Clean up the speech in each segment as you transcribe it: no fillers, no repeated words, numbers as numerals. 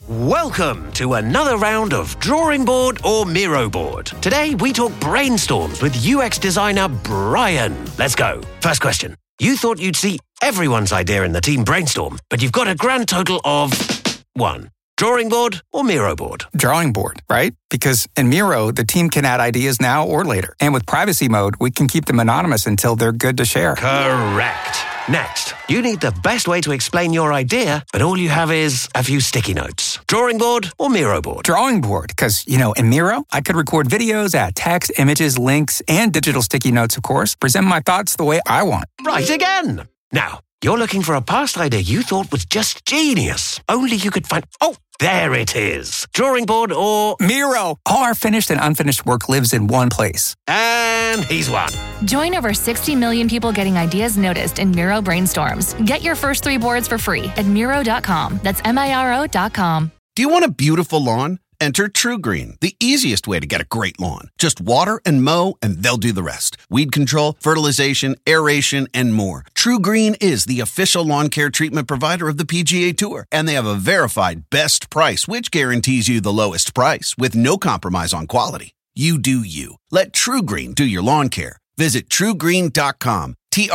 Welcome to another round of Drawing Board or Miro Board. Today we talk brainstorms with UX designer Brian. Let's go. First question. You thought you'd see everyone's idea in the team brainstorm, but you've got a grand total of 1. Drawing board or Miro board? Drawing board, right? Because in Miro, the team can add ideas now or later. And with privacy mode, we can keep them anonymous until they're good to share. Correct. Next, you need the best way to explain your idea, but all you have is a few sticky notes. Drawing board or Miro board? Drawing board, because, in Miro, I could record videos, add text, images, links, and digital sticky notes, of course, present my thoughts the way I want. Right again. Now, you're looking for a past idea you thought was just genius. Only you could find... Oh, there it is. Drawing board or... Miro. All our finished and unfinished work lives in one place. And he's won. Join over 60 million people getting ideas noticed in Miro brainstorms. Get your first 3 boards for free at Miro.com. That's Miro.com. Do you want a beautiful lawn? Enter TruGreen, the easiest way to get a great lawn. Just water and mow, and they'll do the rest. Weed control, fertilization, aeration, and more. TruGreen is the official lawn care treatment provider of the PGA Tour, and they have a verified best price, which guarantees you the lowest price with no compromise on quality. You do you. Let TruGreen do your lawn care. Visit TruGreen.com,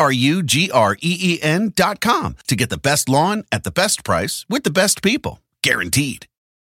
TruGreen.com, to get the best lawn at the best price with the best people. Guaranteed.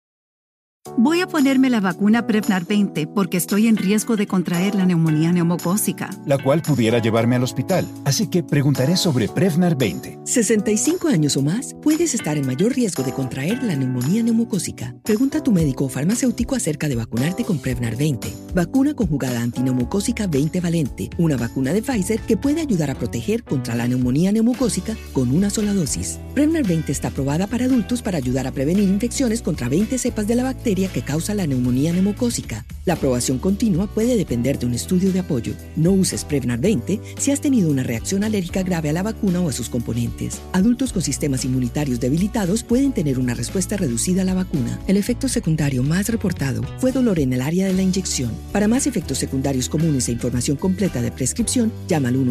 Voy a ponerme la vacuna Prevnar 20 porque estoy en riesgo de contraer la neumonía neumocócica, la cual pudiera llevarme al hospital. Así que preguntaré sobre Prevnar 20. 65 años o más, puedes estar en mayor riesgo de contraer la neumonía neumocócica. Pregunta a tu médico o farmacéutico acerca de vacunarte con Prevnar 20. Vacuna conjugada antineumocócica 20 valente, una vacuna de Pfizer que puede ayudar a proteger contra la neumonía neumocócica con una sola dosis. Prevnar 20 está aprobada para adultos para ayudar a prevenir infecciones contra 20 cepas de la bacteria que causa la neumonía neumocócica. La aprobación continua puede depender de un estudio de apoyo. No uses Prevnar 20 si has tenido una reacción alérgica grave a la vacuna o a sus componentes. Adultos con sistemas inmunitarios debilitados pueden tener una respuesta reducida a la vacuna. El efecto secundario más reportado fue dolor en el área de la inyección. Para más efectos secundarios comunes e información completa de prescripción, llama al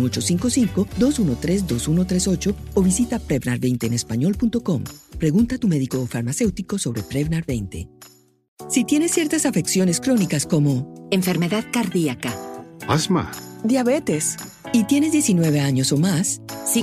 1-855-213-2138 o visita Prevnar20enespañol.com. Pregunta a tu médico o farmacéutico sobre Prevnar 20. Si tienes ciertas afecciones crónicas como enfermedad cardíaca, asma, diabetes, y tienes 19 años o más,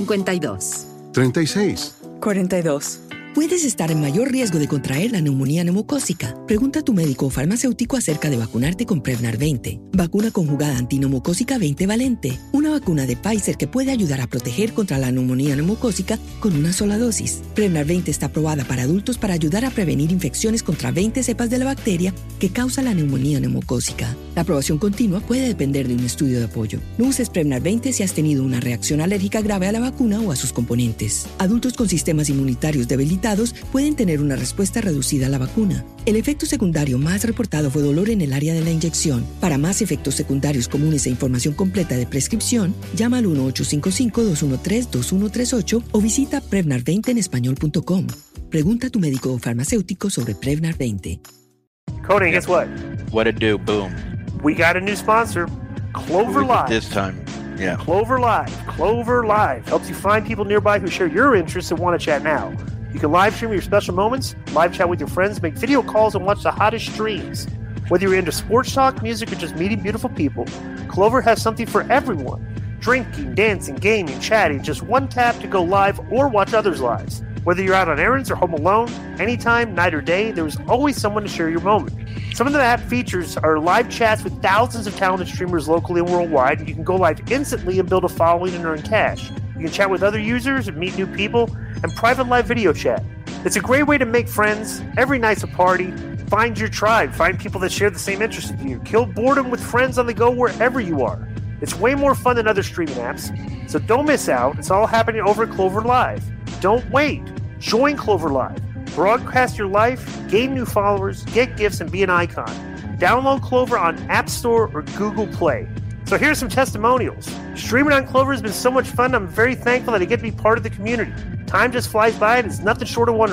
52, 36, 42, puedes estar en mayor riesgo de contraer la neumonía neumocócica. Pregunta a tu médico o farmacéutico acerca de vacunarte con Prevnar 20. Vacuna conjugada antineumocócica 20 valente. Una vacuna de Pfizer que puede ayudar a proteger contra la neumonía neumocócica con una sola dosis. Prevnar 20 está aprobada para adultos para ayudar a prevenir infecciones contra 20 cepas de la bacteria que causa la neumonía neumocócica. La aprobación continua puede depender de un estudio de apoyo. No uses Prevnar 20 si has tenido una reacción alérgica grave a la vacuna o a sus componentes. Adultos con sistemas inmunitarios debilitados pueden tener una respuesta reducida a la vacuna. El efecto secundario más reportado fue dolor en el área de la inyección. Para más efectos secundarios comunes e información completa de prescripción, llama al 1-855-213-2138 o visita Prevnar20enespañol.com. Pregunta a tu médico o farmacéutico sobre Prevnar 20. Cody, guess what? What it do? Boom. We got a new sponsor, Clover Live. This time, yeah. Clover Live. Clover Live helps you find people nearby who share your interests and want to chat now. You can live stream your special moments, live chat with your friends, make video calls, and watch the hottest streams. Whether you're into sports talk, music, or just meeting beautiful people, Clover has something for everyone. Drinking, dancing, gaming, chatting, just one tap to go live or watch others' lives. Whether you're out on errands or home alone, anytime, night or day, there's always someone to share your moment. Some of the app features are live chats with thousands of talented streamers locally and worldwide, and you can go live instantly and build a following and earn cash. You can chat with other users and meet new people, and private live video chat. It's a great way to make friends. Every night's a party. Find your tribe. Find people that share the same interests as you. Kill boredom with friends on the go wherever you are. It's way more fun than other streaming apps, so don't miss out. It's all happening over at Clover Live. Don't wait. Join Clover Live. Broadcast your life, gain new followers, get gifts, and be an icon. Download Clover on App Store or Google Play. So here's some testimonials. Streaming on Clover has been so much fun. I'm very thankful that I get to be part of the community. Time just flies by and it's nothing short of wonderful.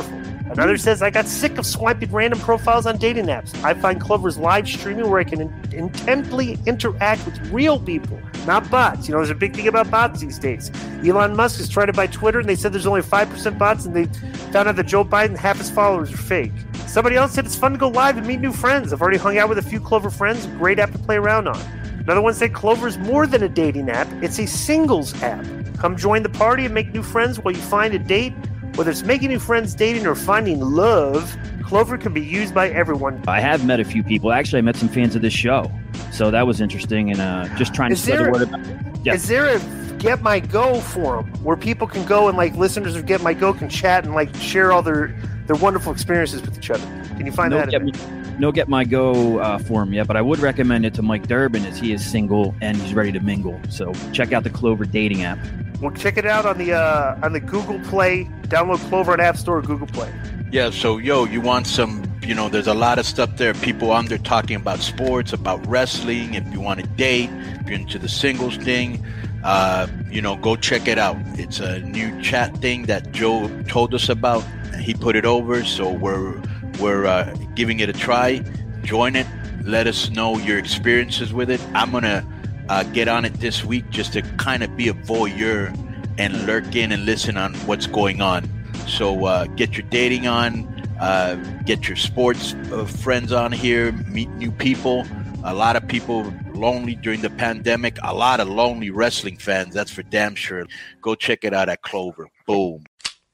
Another says, I got sick of swiping random profiles on dating apps. I find Clover's live streaming where I can intently interact with real people, not bots. You know, there's a big thing about bots these days. Elon Musk has tried to buy Twitter, and they said there's only 5% bots, and they found out that Joe Biden, half his followers are fake. Somebody else said it's fun to go live and meet new friends. I've already hung out with a few Clover friends. Great app to play around on. Another one said Clover is more than a dating app. It's a singles app. Come join the party and make new friends while you find a date. Whether it's making new friends, dating, or finding love, Clover can be used by everyone. I have met a few people. Actually, I met some fans of this show. So that was interesting, and just trying to spread the word about it. Yeah. Is there a Get My Go forum where people can go and, like, listeners of Get My Go can chat and, like, share all their wonderful experiences with each other? Can you find that? No Get My Go forum yet, but I would recommend it to Mike Durbin, as he is single and he's ready to mingle. So check out the Clover dating app. Well, check it out on the Google Play. Download Clover at App Store or Google Play. Yeah, so, you want some, there's a lot of stuff there. People on there talking about sports, about wrestling. If you want to date, if you're into the singles thing, go check it out. It's a new chat thing that Joe told us about. He put it over, so we're giving it a try. Join it. Let us know your experiences with it. I'm going to get on it this week just to kind of be a voyeur and lurk in and listen on what's going on. So get your dating on, get your sports friends on here, meet new people. A lot of people lonely during the pandemic. A lot of lonely wrestling fans, that's for damn sure. Go check it out at Clover. Boom.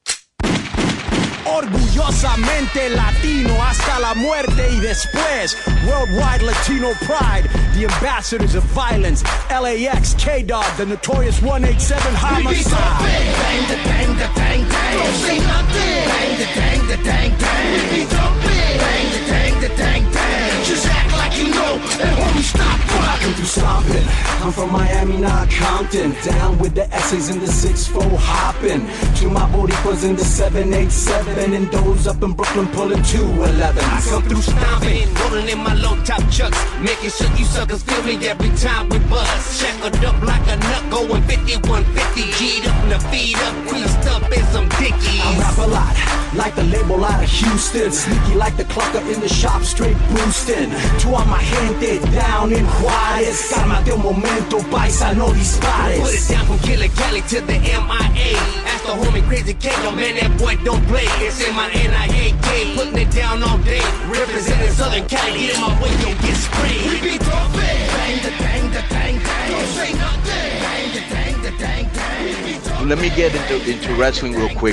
Orgullosamente latino hasta la muerte y después. Worldwide Latino pride, the ambassadors of violence. LAX, K-Dog, the notorious 187 homicide. Bang, the bang, the bang, bang. Don't say nothing. Bang, the bang, the bang, bang. We don't bang, the bang, the bang, bang. Just act like you know, and homie, stop rocking through stomping. I'm from Miami, not Compton. Down with the essays in the 6-4 hopping. To my Boricuas in the 787. And those up in Brooklyn pulling 211. I come through stomping, rolling in my low top chucks, making sure you suckers feel me every time we buzz. Shackled up like a nut, going 5150, G'd up and the feet up, creased up in some dickies. I rap a lot, like the label out of Houston, sneaky like the clucker in the shop, straight boosting. To all my gente down in Juarez, cálmate un momento, paisa, no dispares. Put it down from Killer Cali to the MIA. Ask the homie Crazy K, yo man, that boy don't play. It's in my NIAK, putting it down all day. Representing Southern Cali, get in my way, you'll get sprayed. We be dropping. Bang, the bang, the bang, bang. Don't say nothing. Bang, the bang, the bang, bang. Let me get into wrestling real quick,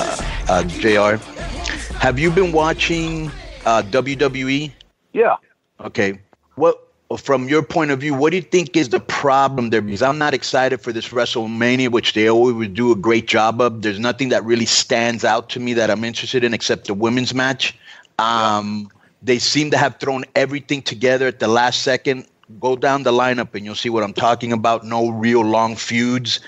JR. Have you been watching WWE? Yeah. Okay. From your point of view, what do you think is the problem there? Because I'm not excited for this WrestleMania, which they always would do a great job of. There's nothing that really stands out to me that I'm interested in except the women's match. They seem to have thrown everything together at the last second. Go down the lineup and you'll see what I'm talking about. No real long feuds.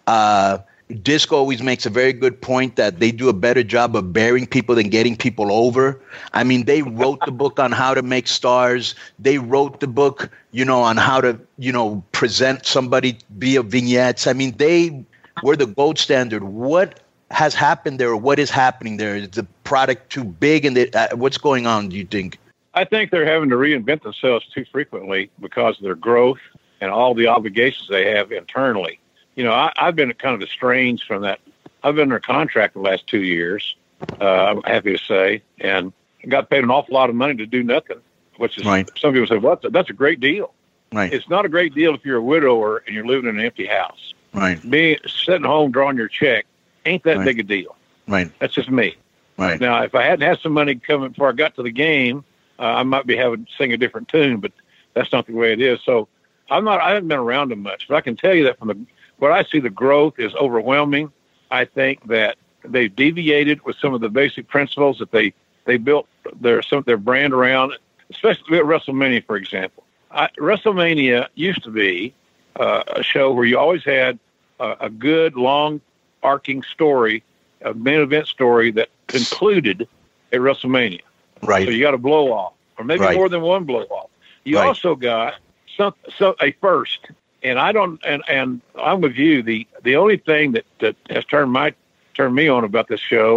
Disco always makes a very good point that they do a better job of burying people than getting people over. I mean, they wrote the book on how to make stars. They wrote the book, on how to, present somebody via vignettes. I mean, they were the gold standard. What has happened there? Or what is happening there? Is the product too big? And what's going on, do you think? I think they're having to reinvent themselves too frequently because of their growth and all the obligations they have internally. I've been kind of estranged from that. I've been under contract the last 2 years, I'm happy to say, and got paid an awful lot of money to do nothing, which is, right. Some people say, well, that's a great deal. Right. It's not a great deal if you're a widower and you're living in an empty house. Right. Sitting home drawing your check ain't that big a deal. Right. That's just me. Right. Now, if I hadn't had some money coming before I got to the game, I might be having to sing a different tune, but that's not the way it is. So I haven't been around them much, but I can tell you that what I see, the growth is overwhelming. I think that they've deviated with some of the basic principles that they built their brand around, especially at WrestleMania, for example. WrestleMania used to be a show where you always had a good, long, arcing story, a main event story that concluded at WrestleMania. Right. So you got a blow off, or maybe more than one blow off. You also got a first. And and I'm with you. The only thing that has turned me on about this show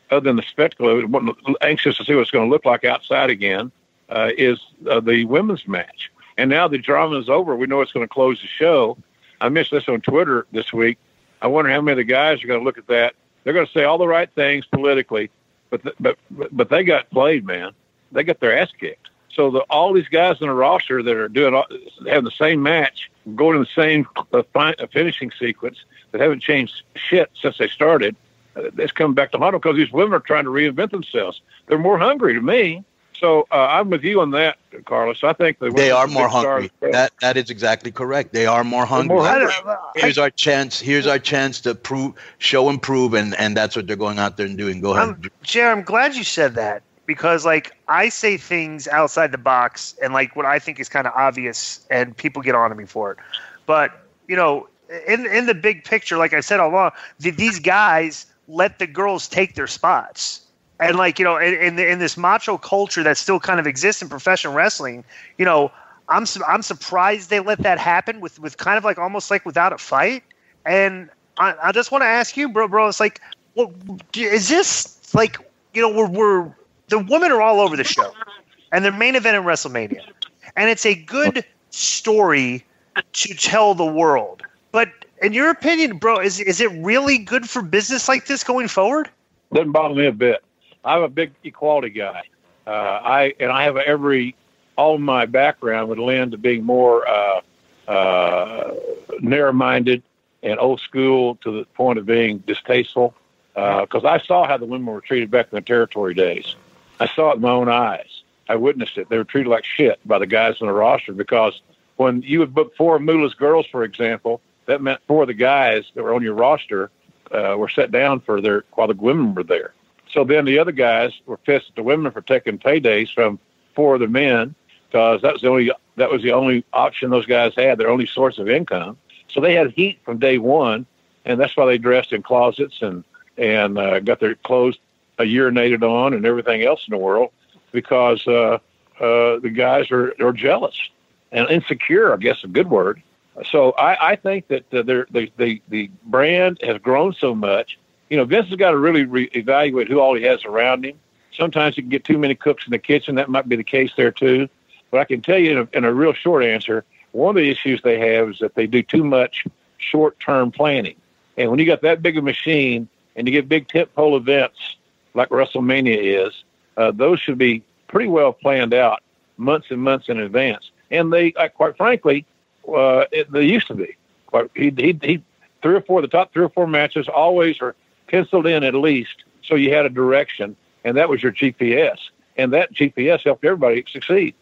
other than the spectacle of it, anxious to see what it's going to look like outside again, is the women's match. And now the drama is over. We know it's going to close the show. I mentioned this on Twitter this week. I wonder how many of the guys are going to look at that. They're going to say all the right things politically, but they got played, man. They got their ass kicked. So all these guys in the roster that are having the same match, going in the same finishing sequence, that haven't changed shit since they started, it's coming back to huddle because these women are trying to reinvent themselves. They're more hungry to me. So I'm with you on that, Carlos. I think they are more hungry. That is exactly correct. They are more hungry. Here's our chance. Here's our chance to show and prove, and that's what they're going out there and doing. Go ahead, Jared. I'm glad you said that because, like, I say things outside the box and like what I think is kind of obvious, and people get on to me for it. But you know, in the big picture, like I said all along, these guys let the girls take their spots. And like, you know, in this macho culture that still kind of exists in professional wrestling, you know, I'm surprised they let that happen with kind of like almost like without a fight. And I just want to ask you, bro, it's like, well, is this like, you know, we're the women are all over the show and they're main event in WrestleMania, and it's a good story to tell the world. But in your opinion, bro, is it really good for business like this going forward? Doesn't bother me a bit. I'm a big equality guy. I have all of my background would lend to being more narrow-minded and old school to the point of being distasteful. Because I saw how the women were treated back in the territory days. I saw it with my own eyes. I witnessed it. They were treated like shit by the guys on the roster because when you would book 4 Moolah's girls, for example, that meant 4 of the guys that were on your roster were set down while the women were there. So then the other guys were pissed at the women for taking paydays from 4 of the men because that was the only option those guys had, their only source of income. So they had heat from day one, and that's why they dressed in closets and got their clothes urinated on and everything else in the world because the guys are jealous and insecure, I guess is a good word. So I think that the brand has grown so much. You know, Vince has got to really evaluate who all he has around him. Sometimes you can get too many cooks in the kitchen. That might be the case there, too. But I can tell you in a real short answer, one of the issues they have is that they do too much short-term planning. And when you got that big a machine and you get big tentpole events like WrestleMania is, those should be pretty well planned out months and months in advance. And they, quite frankly, they used to be. He the top 3 or 4 matches always are penciled in at least, so you had a direction, and that was your GPS, and that GPS helped everybody succeed.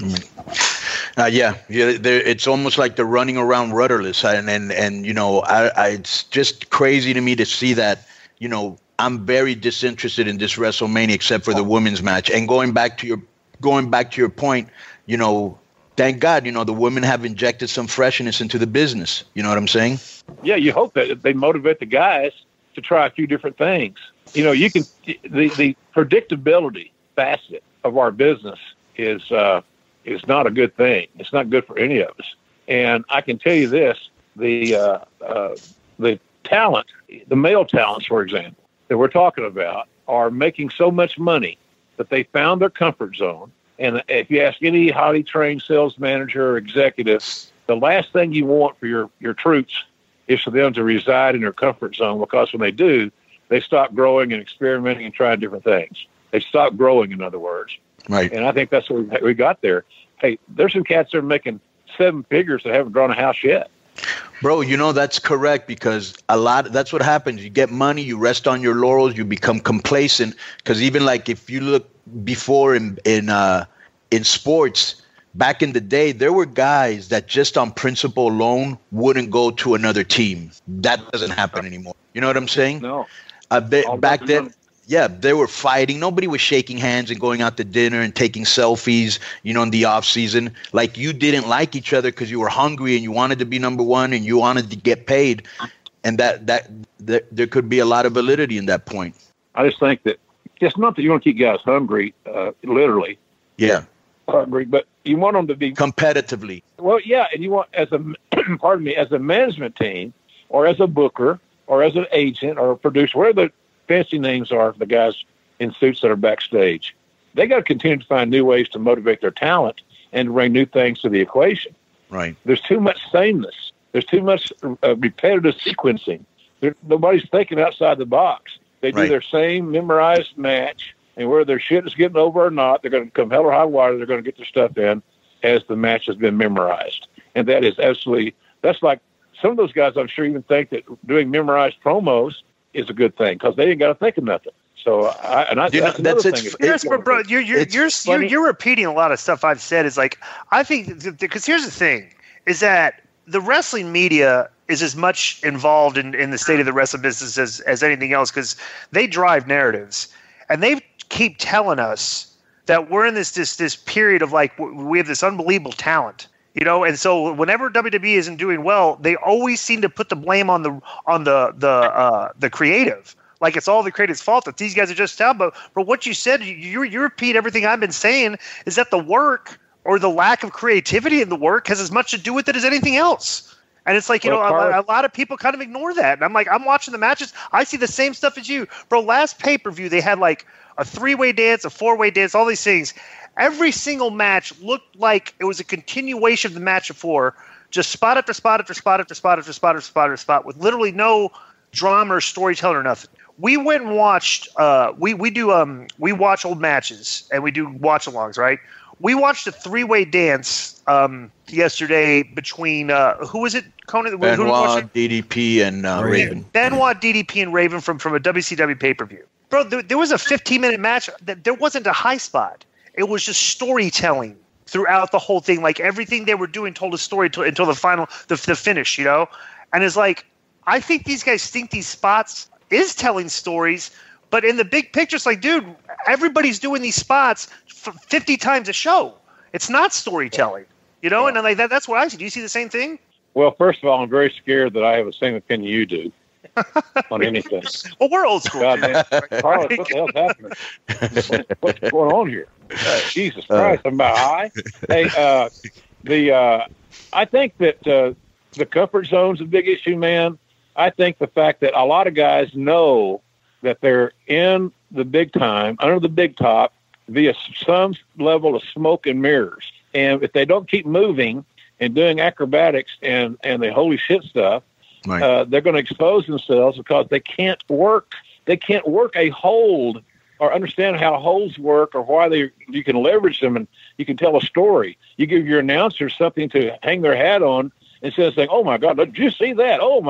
It's almost like they're running around rudderless, and you know, it's just crazy to me to see that. You know, I'm very disinterested in this WrestleMania except for the women's match. And going back to your point, you know, thank God, you know, the women have injected some freshness into the business. You know what I'm saying? Yeah, you hope that they motivate the guys to try a few different things. You know, you can the predictability facet of our business is not a good thing. It's not good for any of us. And I can tell you this: the talent, the male talents, for example, that we're talking about, are making so much money that they found their comfort zone. And if you ask any highly trained sales manager or executive, the last thing you want for your troops is for them to reside in their comfort zone, because when they do, they stop growing and experimenting and trying different things. They stop growing, in other words. Right. And I think that's what we got there. Hey, there's some cats that are making 7 figures that haven't drawn a house yet. Bro, you know, that's correct, because that's what happens. You get money, you rest on your laurels, you become complacent. Because even like if you look before in sports, back in the day, there were guys that just on principle alone wouldn't go to another team. That doesn't happen anymore. You know what I'm saying? No. Back then, yeah, they were fighting. Nobody was shaking hands and going out to dinner and taking selfies, you know, in the off season. Like, you didn't like each other because you were hungry and you wanted to be number one and you wanted to get paid. And that there could be a lot of validity in that point. I just think that it's not that you want to keep guys hungry, literally. Yeah. Hungry, but you want them to be competitively. Well, yeah, and you want, as a as a management team or as a booker or as an agent or a producer, whatever fancy names are for the guys in suits that are backstage. They got to continue to find new ways to motivate their talent and to bring new things to the equation. Right. There's too much sameness. There's too much repetitive sequencing. Nobody's thinking outside the box. They do their same memorized match, and whether their shit is getting over or not, they're going to come hell or high water. They're going to get their stuff in as the match has been memorized. And that is absolutely, that's like some of those guys, I'm sure, even think that doing memorized promos is a good thing because they ain't got to think of nothing. So, that's another thing. Yes, but bro, you're repeating a lot of stuff I've said. Is like, I think, because here's the thing, is that the wrestling media is as much involved in the state of the wrestling business as anything else, because they drive narratives, and they keep telling us that we're in this period of like, we have this unbelievable talent, you know, and so whenever WWE isn't doing well, they always seem to put the blame on the creative. Like it's all the creative's fault that these guys are just down. But what you said, you repeat everything I've been saying, is that the work or the lack of creativity in the work has as much to do with it as anything else. And it's like, a lot of people kind of ignore that. And I'm like, I'm watching the matches. I see the same stuff as you. Bro, last pay-per-view, they had like a 3-way dance, a 4-way dance, all these things. Every single match looked like it was a continuation of the match before, just spot after spot after spot after spot after spot after spot after spot with literally no drama or storytelling or nothing. We went and watched. We watch old matches and we do watch-alongs, right? We watched a 3-way dance yesterday between who was it? Conan, Benoit, DDP, and Raven. Benoit, DDP, and Raven from a WCW pay-per-view. Bro, there was a 15-minute match. There wasn't a high spot. It was just storytelling throughout the whole thing. Like everything they were doing told a story until the finish, you know. And it's like, I think these guys think these spots is telling stories, but in the big picture, it's like, dude, everybody's doing these spots 50 times a show. It's not storytelling, you know? And I'm like, that's what I see. Do you see the same thing? Well, first of all, I'm very scared that I have the same opinion you do on anything. Well, we're old school. God, man. Carlos, what the hell's happening? What's going on here? Jesus Christ, I'm about high. Hey, I think that the comfort zone's a big issue, man. I think the fact that a lot of guys know that they're in the big time, under the big top, via some level of smoke and mirrors. And if they don't keep moving and doing acrobatics and the holy shit stuff, they're going to expose themselves because they can't work. They can't work a hold or understand how holds work or why you can leverage them and you can tell a story. You give your announcer something to hang their hat on instead of saying, "Oh my God, did you see that? Oh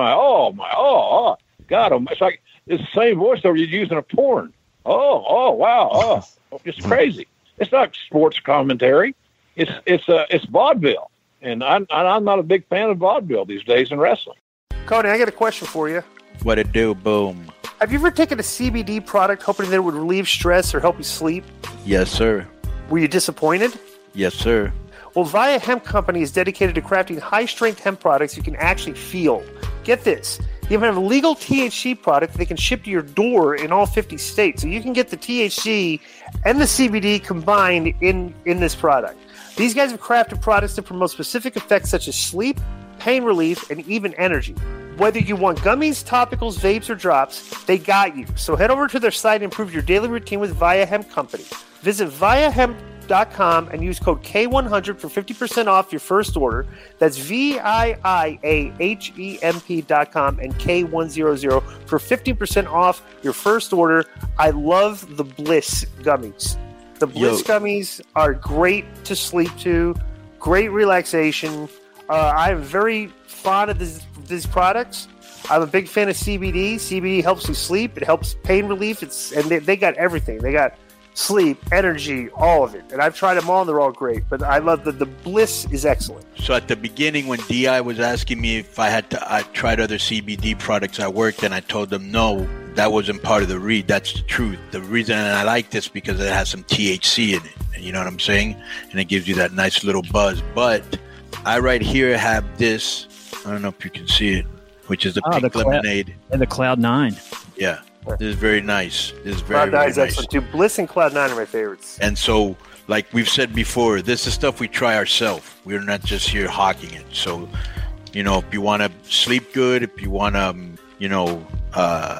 God!" It's like it's the same voiceover you'd use in a porn. Oh, wow, it's crazy. It's not sports commentary. It's vaudeville, and I'm not a big fan of vaudeville these days in wrestling. Cody, I got a question for you. What it do? Boom. Have you ever taken a CBD product hoping that it would relieve stress or help you sleep? Yes, sir. Were you disappointed? Yes, sir. Well, Via Hemp Company is dedicated to crafting high-strength hemp products you can actually feel. Get this. They even have a legal THC product that they can ship to your door in all 50 states. So you can get the THC and the CBD combined in this product. These guys have crafted products to promote specific effects such as sleep, pain relief, and even energy. Whether you want gummies, topicals, vapes, or drops, they got you. So head over to their site and improve your daily routine with Via Hemp Company. Visit viahemp.com and use code K100 for 50% off your first order. That's VIIAHEMP.com and K100 for 50% off your first order. I love the Bliss gummies. The Bliss gummies are great to sleep to, great relaxation. I'm very fond of these products. I'm a big fan of CBD. CBD helps you sleep. It helps pain relief. And they got everything. They got sleep, energy, all of it. And I've tried them all, and they're all great. But I love the Bliss is excellent. So at the beginning, when DI was asking me if I tried other CBD products at work, and I told them no, that wasn't part of the read. That's the truth. The reason I like this because it has some THC in it. You know what I'm saying? And it gives you that nice little buzz. But I right here have this. I don't know if you can see it, which is the pink lemonade. And the Cloud 9. Yeah. This is very nice. This is very, Cloud 9 very is nice. excellent too. Bliss and Cloud 9 are my favorites. And so, like we've said before, this is stuff we try ourselves. We're not just here hawking it. So, if you want to sleep good, if you want to,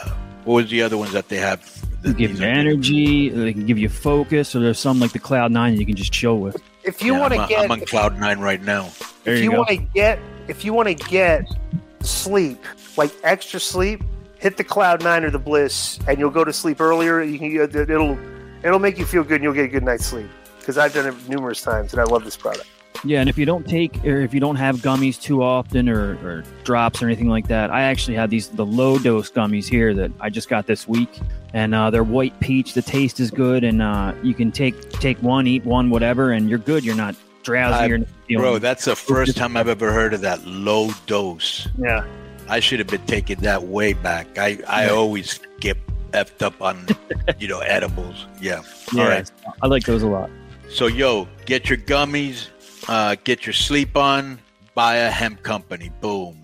What was the other ones that they have? They give you energy. They can give you focus. Or there's some like the Cloud 9 that you can just chill with. If you want to get, I'm on Cloud 9 right now. If you want to get sleep, like extra sleep, hit the Cloud 9 or the Bliss, and you'll go to sleep earlier. It'll make you feel good, and you'll get a good night's sleep. Because I've done it numerous times, and I love this product. Yeah, and if you don't have gummies too often or drops or anything like that, I actually have the low dose gummies here that I just got this week, and they're white peach. The taste is good, and you can take one, eat one, whatever, and you're good. You're not drowsy. Bro, that's the first time I've ever heard of that low dose. Yeah, I should have been taking that way back. I always get effed up on edibles. Yeah. All right. I like those a lot. So get your gummies. Get your sleep on, buy a hemp company. Boom.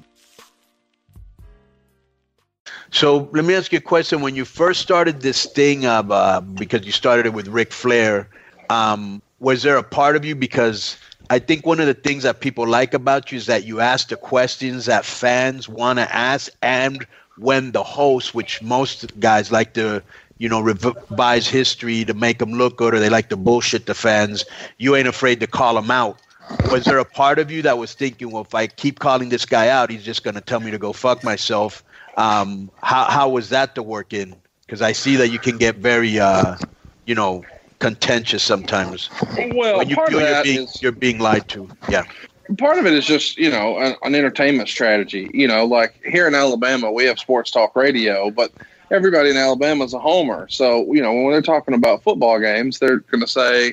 So let me ask you a question. When you first started this thing of, because you started it with Ric Flair, was there a part of you, because I think one of the things that people like about you is that you ask the questions that fans want to ask, and when the host, which most guys like to revise history to make them look good, or they like to bullshit the fans, you ain't afraid to call them out. Was there a part of you that was thinking, well, if I keep calling this guy out, he's just going to tell me to go fuck myself? How was that to work in? Because I see that you can get very, contentious sometimes. Well, when you part feel of that you're being lied to. Yeah. Part of it is just, an entertainment strategy. Like here in Alabama, we have sports talk radio, but everybody in Alabama is a homer. So, when they're talking about football games, they're going to say,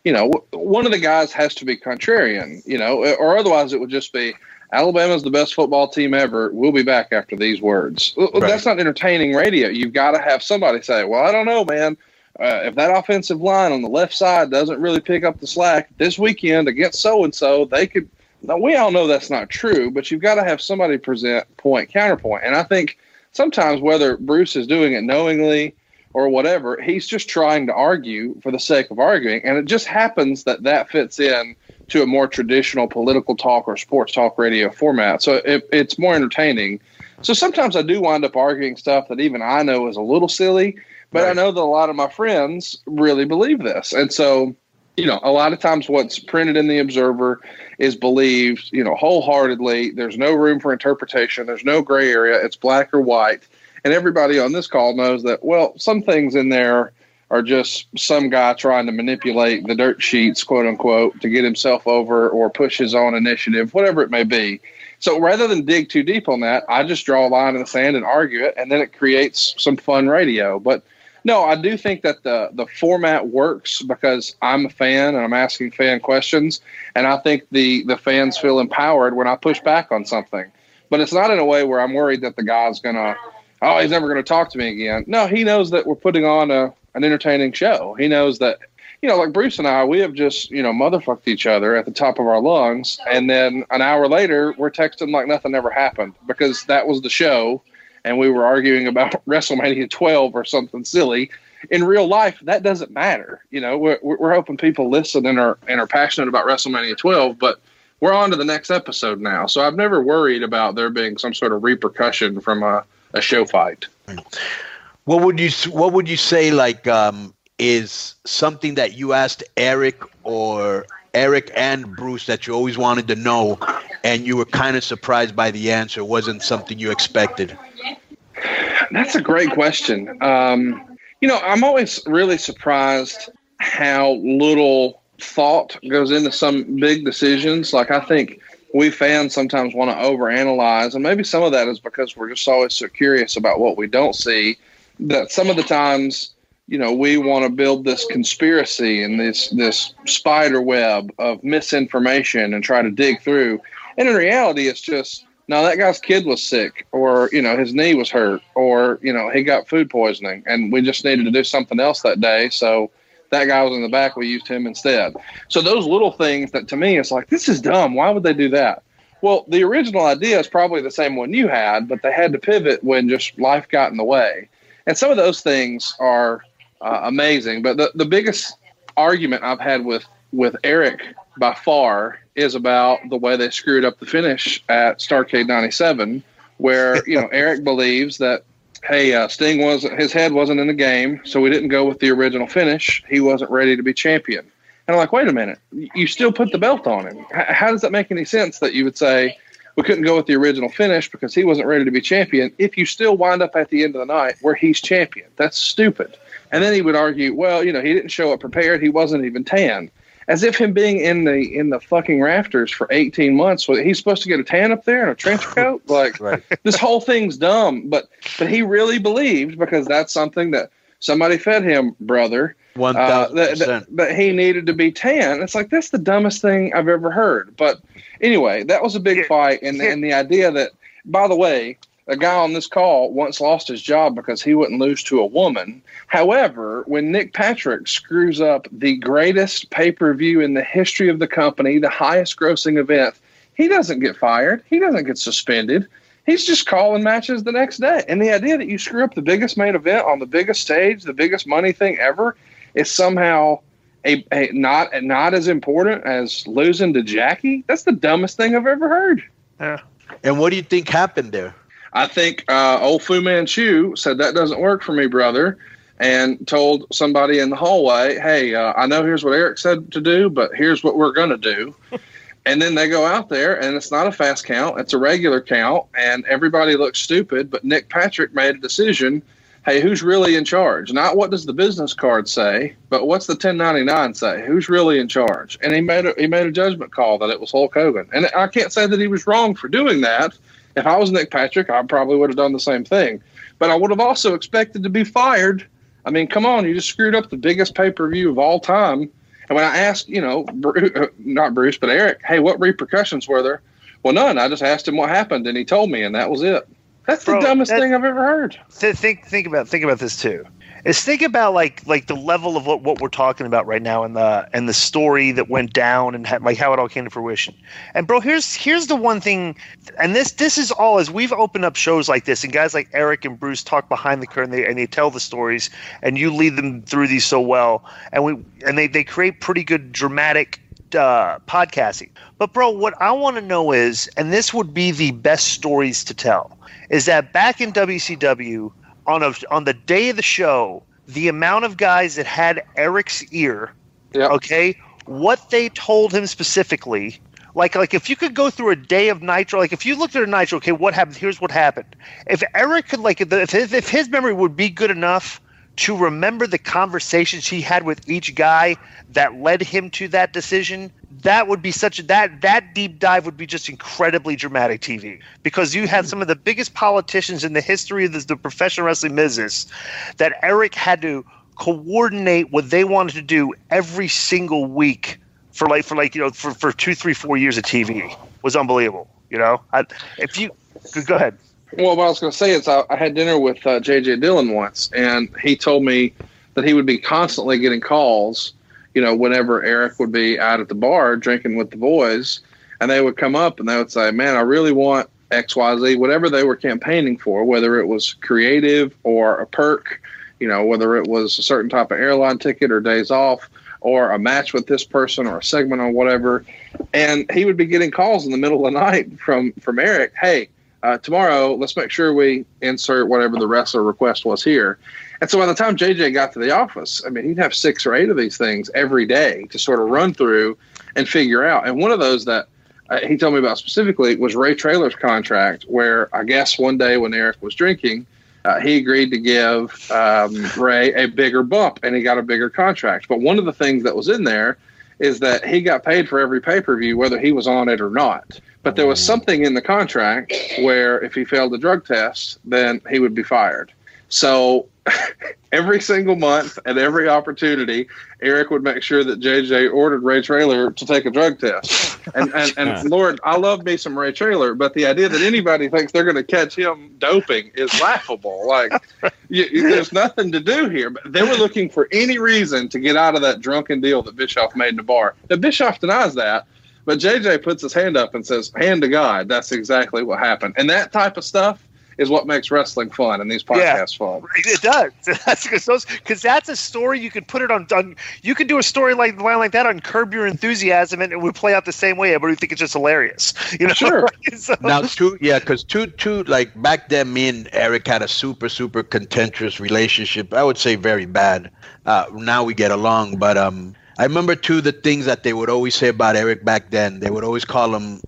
one of the guys has to be contrarian, or otherwise it would just be Alabama's the best football team ever. We'll be back after these words. Right. That's not entertaining radio. You've got to have somebody say, well, I don't know, man. If that offensive line on the left side doesn't really pick up the slack this weekend against so-and-so, they could. Now, we all know that's not true, but you've got to have somebody present point, counterpoint. And I think sometimes whether Bruce is doing it knowingly or whatever, he's just trying to argue for the sake of arguing. And it just happens that fits in to a more traditional political talk or sports talk radio format. So it's more entertaining. So sometimes I do wind up arguing stuff that even I know is a little silly, but right. I know that a lot of my friends really believe this. And so, a lot of times what's printed in the Observer is believed, wholeheartedly. There's no room for interpretation. There's no gray area. It's black or white. And everybody on this call knows that, well, some things in there are just some guy trying to manipulate the dirt sheets, quote unquote, to get himself over or push his own initiative, whatever it may be. So rather than dig too deep on that, I just draw a line in the sand and argue it, and then it creates some fun radio. But no, I do think that the format works because I'm a fan and I'm asking fan questions, and I think the fans feel empowered when I push back on something. But it's not in a way where I'm worried that the guy's going to, he's never going to talk to me again. No, he knows that we're putting on an entertaining show. He knows that, like Bruce and I, we have just, motherfucked each other at the top of our lungs. And then an hour later, we're texting like nothing ever happened because that was the show. And we were arguing about WrestleMania 12 or something silly. In real life, that doesn't matter. We're hoping people listen and are passionate about WrestleMania 12, but we're on to the next episode now. So I've never worried about there being some sort of repercussion from a show fight. What would you say is something that you asked Eric and Bruce that you always wanted to know and you were kind of surprised by the answer, wasn't something you expected? That's a great question. I'm always really surprised how little thought goes into some big decisions. Like, I think we fans sometimes want to overanalyze, and maybe some of that is because we're just always so curious about what we don't see, that some of the times, we want to build this conspiracy and this spider web of misinformation and try to dig through. And in reality, it's just, no, that guy's kid was sick, or, his knee was hurt, or, he got food poisoning, and we just needed to do something else that day. So that guy was in the back. We used him instead. So those little things that to me, it's like, this is dumb. Why would they do that? Well, the original idea is probably the same one you had, but they had to pivot when just life got in the way. And some of those things are amazing. But the biggest argument I've had with Eric by far is about the way they screwed up the finish at Starrcade 97, where, Eric believes that hey, Sting his head wasn't in the game, so we didn't go with the original finish. He wasn't ready to be champion. And I'm like, wait a minute, you still put the belt on him. How does that make any sense that you would say we couldn't go with the original finish because he wasn't ready to be champion if you still wind up at the end of the night where he's champion? That's stupid. And then he would argue, well, he didn't show up prepared. He wasn't even tan. As if him being in the fucking rafters for 18 months, he's supposed to get a tan up there in a trench coat? Like, right. This whole thing's dumb. But he really believed, because that's something that somebody fed him, brother, 1,000%. That he needed to be tan. It's like, that's the dumbest thing I've ever heard. But anyway, that was a big fight. And the idea that, by the way, a guy on this call once lost his job because he wouldn't lose to a woman. However, when Nick Patrick screws up the greatest pay-per-view in the history of the company, the highest grossing event, he doesn't get fired. He doesn't get suspended. He's just calling matches the next day. And the idea that you screw up the biggest main event on the biggest stage, the biggest money thing ever, is somehow a not as important as losing to Jackie, that's the dumbest thing I've ever heard. Yeah. And what do you think happened there? I think old Fu Manchu said, that doesn't work for me, brother, and told somebody in the hallway, hey, I know here's what Eric said to do, but here's what we're going to do. And then they go out there, and it's not a fast count. It's a regular count, and everybody looks stupid. But Nick Patrick made a decision, hey, who's really in charge? Not what does the business card say, but what's the 1099 say? Who's really in charge? And he made a judgment call that it was Hulk Hogan. And I can't say that he was wrong for doing that. If I was Nick Patrick, I probably would have done the same thing. But I would have also expected to be fired. I mean, come on, you just screwed up the biggest pay-per-view of all time. And when I asked, not Bruce, but Eric, hey, what repercussions were there? Well, none. I just asked him what happened, and he told me, and that was it. That's the dumbest thing I've ever heard. Think about this too. Think about like the level of what we're talking about right now, and the story that went down, and how it all came to fruition. And bro, here's the one thing, and this is all as we've opened up shows like this, and guys like Eric and Bruce talk behind the curtain, and they tell the stories, and you lead them through these so well, and they create pretty good dramatic podcasting. But bro, what I want to know is, and this would be the best stories to tell, is that back in WCW, on the day of the show, the amount of guys that had Eric's ear, okay, what they told him specifically, like if you could go through a day of Nitro, like if you looked at a Nitro, okay, what happened? Here's what happened. If Eric could, if his memory would be good enough to remember the conversations he had with each guy that led him to that decision, that would be that deep dive would be just incredibly dramatic TV, because you had some of the biggest politicians in the history of the professional wrestling business that Eric had to coordinate what they wanted to do every single week for 2, 3, 4 years of TV. Was unbelievable. If you go ahead. Well, what I was going to say is I had dinner with J.J. Dillon once, and he told me that he would be constantly getting calls, whenever Eric would be out at the bar drinking with the boys, and they would come up and they would say, man, I really want XYZ, whatever they were campaigning for, whether it was creative or a perk, whether it was a certain type of airline ticket or days off or a match with this person or a segment or whatever. And he would be getting calls in the middle of the night from Eric, hey, tomorrow, let's make sure we insert whatever the wrestler request was here. And so by the time JJ got to the office, I mean, he'd have 6 or 8 of these things every day to sort of run through and figure out. And one of those that he told me about specifically was Ray Traylor's contract, where I guess one day when Eric was drinking, he agreed to give Ray a bigger bump, and he got a bigger contract. But one of the things that was in there is that he got paid for every pay-per-view, whether he was on it or not. But there was something in the contract where if he failed the drug test, then he would be fired. So every single month at every opportunity, Eric would make sure that JJ ordered Ray Traylor to take a drug test. And Lord, I love me some Ray Traylor, but the idea that anybody thinks they're going to catch him doping is laughable. Like, there's nothing to do here. But they were looking for any reason to get out of that drunken deal that Bischoff made in the bar. Now, Bischoff denies that, but JJ puts his hand up and says, hand to God, that's exactly what happened. And that type of stuff is what makes wrestling fun and these podcasts fun. It does. Because that's a story you could put it on. You could do a story like that on Curb Your Enthusiasm, and it would play out the same way. Everybody would think it's just hilarious. Sure. So, now, because like back then, me and Eric had a super contentious relationship. I would say very bad. Now we get along, but I remember the things that they would always say about Eric back then. They would always call him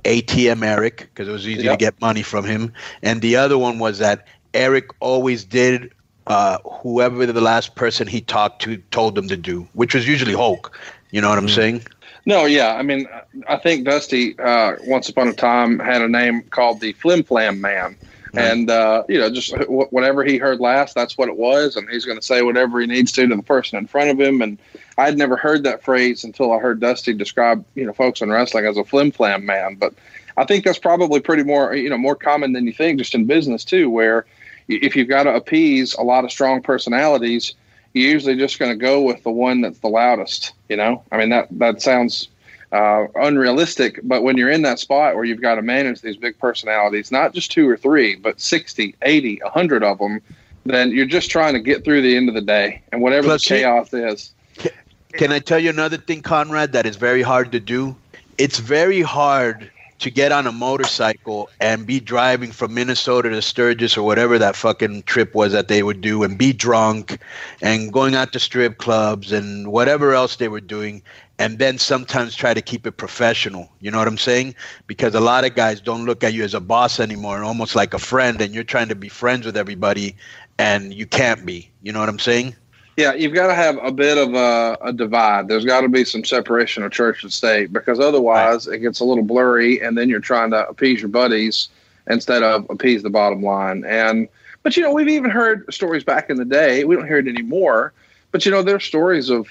ATM Eric because it was easy to get money from him. And the other one was that Eric always did whoever the last person he talked to told him to do, which was usually Hulk. You know what I'm saying? No, yeah. I mean, I think Dusty once upon a time had a name called the Flim Flam Man. And, just whatever he heard last, that's what it was. And he's going to say whatever he needs to the person in front of him. And I'd never heard that phrase until I heard Dusty describe, folks in wrestling as a flim flam man. But I think that's probably pretty more common than you think, just in business too, where if you've got to appease a lot of strong personalities, you're usually just going to go with the one that's the loudest, I mean, that sounds unrealistic, but when you're in that spot where you've got to manage these big personalities, not just 2 or 3, but 60, 80, 100 of them, then you're just trying to get through the end of the day and whatever the chaos is. Can I tell you another thing, Conrad, that is very hard to do? It's very hard to get on a motorcycle and be driving from Minnesota to Sturgis or whatever that fucking trip was that they would do and be drunk and going out to strip clubs and whatever else they were doing, and then sometimes try to keep it professional. You know what I'm saying? Because a lot of guys don't look at you as a boss anymore, almost like a friend, and you're trying to be friends with everybody and you can't be. You know what I'm saying? Yeah, you've got to have a bit of a divide. There's got to be some separation of church and state, because otherwise it gets a little blurry, and then you're trying to appease your buddies instead of appease the bottom line. But we've even heard stories back in the day. We don't hear it anymore, but there's stories of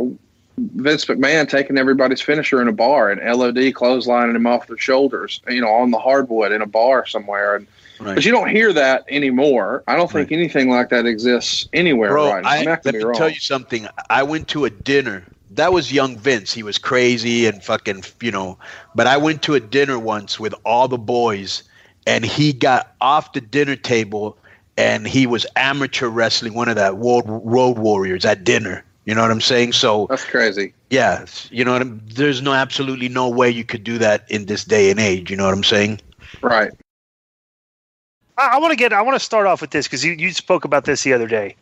Vince McMahon taking everybody's finisher in a bar and LOD clotheslining him off their shoulders, on the hardwood in a bar somewhere. But you don't hear that anymore. I don't think anything like that exists anywhere right now. Let me tell you something. I went to a dinner. That was young Vince. He was crazy and fucking, But I went to a dinner once with all the boys, and he got off the dinner table, and he was amateur wrestling one of the Road Warriors at dinner. You know what I'm saying? So that's crazy. Yeah. There's absolutely no way you could do that in this day and age. You know what I'm saying? Right. I want to start off with this because you spoke about this the other day.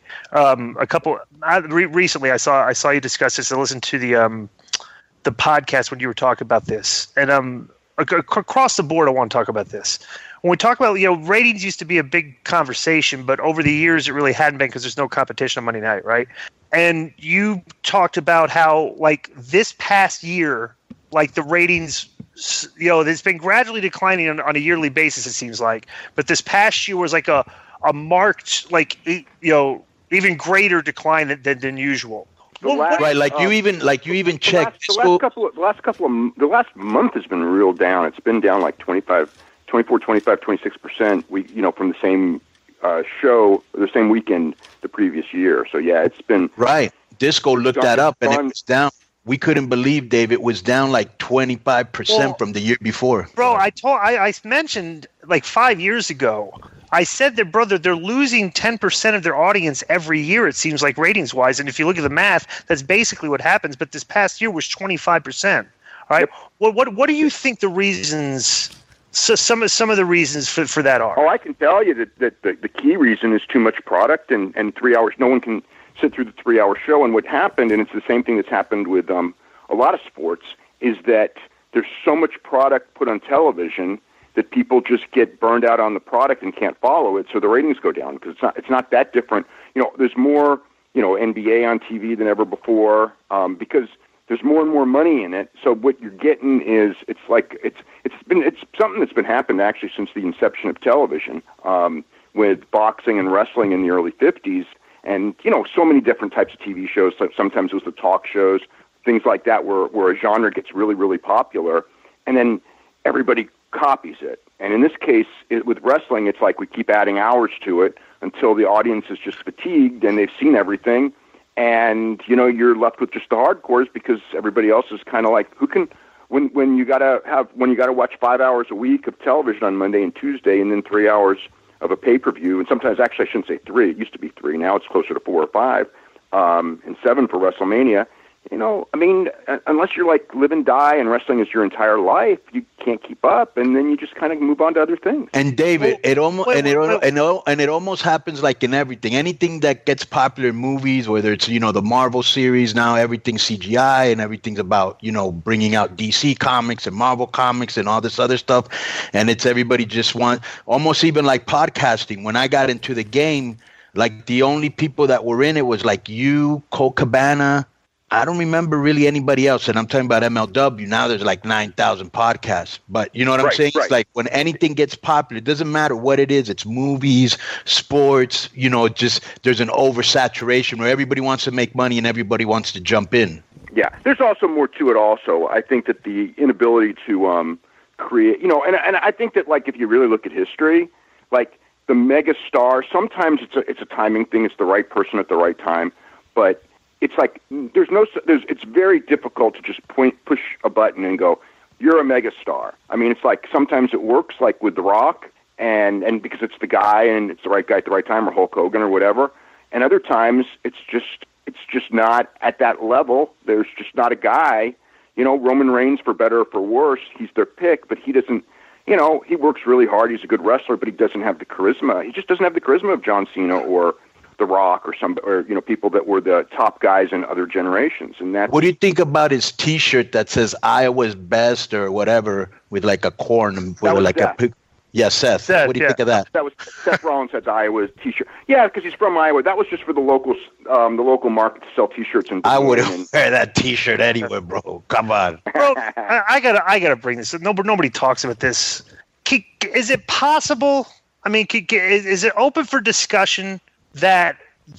Recently I saw you discuss this and listened to the podcast when you were talking about this. And across the board, I want to talk about this. When we talk about, ratings used to be a big conversation, but over the years it really hadn't been because there's no competition on Monday night, right? And you talked about how, like, this past year, like, the ratings, it's been gradually declining on a yearly basis, it seems like. But this past year was like a marked, like, even greater decline than usual. Right, you even checked. The last month has been real down. It's been down like 24, 25, 26%. From the same show, the same weekend the previous year. So yeah, it's been right. Disco looked that up, and it was down. We couldn't believe, Dave, it was down like 25% from the year before. Bro, I mentioned like 5 years ago. I said that, brother, they're losing 10% of their audience every year, it seems like, ratings-wise. And if you look at the math, that's basically what happens. But this past year was 25%. All right? Yep. What do you think the reasons, some of the reasons for that are? Oh, I can tell you that the key reason is too much product and 3 hours. No one can sit through the 3-hour show. And what happened, and it's the same thing that's happened with a lot of sports, is that there's so much product put on television that people just get burned out on the product and can't follow it, so the ratings go down because it's not that different. There's more NBA on TV than ever before because there's more and more money in it. So what you're getting is it's something that's been happening actually since the inception of television with boxing and wrestling in the early 50s, and so many different types of TV shows. So sometimes it was the talk shows, things like that, where a genre gets really, really popular, and then everybody copies it. And in this case, with wrestling, it's like we keep adding hours to it until the audience is just fatigued and they've seen everything. And, you're left with just the hardcores because everybody else is kind of like, when you gotta watch 5 hours a week of television on Monday and Tuesday and then 3 hours of a pay-per-view, and sometimes, actually, I shouldn't say 3. It used to be 3. Now it's closer to 4 or 5, and 7 for WrestleMania. You know, I mean, unless you're like live and die and wrestling is your entire life, you can't keep up, and then you just kind of move on to other things. And David, it almost happens like in everything. Anything that gets popular in movies, whether it's, you know, the Marvel series, now everything's CGI and everything's about, you know, bringing out DC comics and Marvel comics and all this other stuff, and it's everybody just want, almost even like podcasting. When I got into the game, like the only people that were in it was like you, Colt Cabana. I don't remember really anybody else, and I'm talking about MLW. Now there's like 9,000 podcasts. But you know what I'm saying? Right. It's like when anything gets popular, it doesn't matter what it is. It's movies, sports, you know, just there's an oversaturation where everybody wants to make money and everybody wants to jump in. Yeah, there's also more to it also. I think that the inability to create, you know, and I think that, like, if you really look at history, like the mega star, sometimes it's a timing thing. It's the right person at the right time. But it's like it's very difficult to just push a button and go, you're a mega star. I mean, it's like sometimes it works, like with The Rock, and because it's the guy and it's the right guy at the right time, or Hulk Hogan or whatever. And other times it's just not at that level. There's just not a guy. You know, Roman Reigns, for better or for worse, he's their pick, but he doesn't. You know, he works really hard. He's a good wrestler, but he doesn't have the charisma. He just doesn't have the charisma of John Cena or The Rock or you know, people that were the top guys in other generations. And that. What do you think about his T-shirt that says "Iowa's best" or whatever with like a corn with like Seth. Seth. What do you think of that? That was Seth Rollins had Iowa's T-shirt. Yeah, because he's from Iowa. That was just for the local market to sell T-shirts. And I wouldn't wear that T-shirt anywhere, bro. Come on, bro. I gotta bring this up. Nobody talks about this. Is it possible? I mean, is it open for discussion that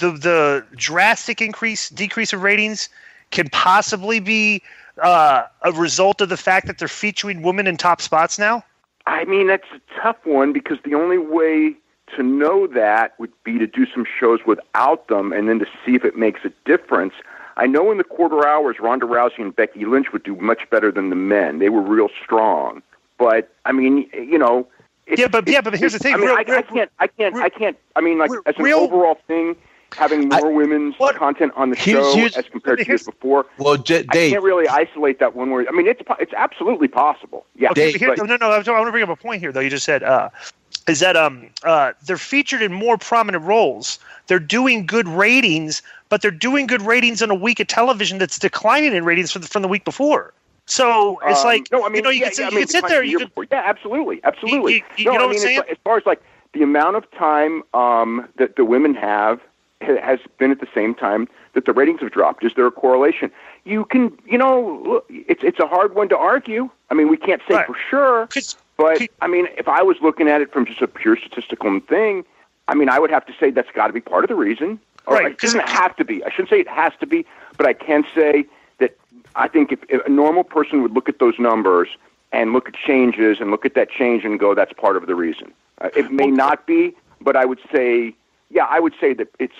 the drastic decrease of ratings can possibly be a result of the fact that they're featuring women in top spots now? I mean, that's a tough one, because the only way to know that would be to do some shows without them and then to see if it makes a difference. I know in the quarter hours, Ronda Rousey and Becky Lynch would do much better than the men. They were real strong. But, I mean, you know... But here's the thing. I mean, I can't. I mean, like, as an overall thing, having more women's content on the show as compared to years before. Well, Dave, I can't really isolate that one word. I mean, it's absolutely possible. Yeah. Okay, I want to bring up a point here, though. You just said is that they're featured in more prominent roles. They're doing good ratings, but they're doing good ratings on a week of television that's declining in ratings from the week before. So it's like, no, I mean, you know, you can sit there. Yeah, absolutely. You know what I'm saying? As far as like the amount of time that the women have has been at the same time that the ratings have dropped. Is there a correlation? You can, you know, it's a hard one to argue. I mean, we can't say for sure, but I mean, if I was looking at it from just a pure statistical thing, I mean, I would have to say that's got to be part of the reason. It doesn't have to be. I shouldn't say it has to be, but I can say that I think if a normal person would look at those numbers and look at changes and look at that change and go, that's part of the reason. It may not be, but I would say, I would say that it's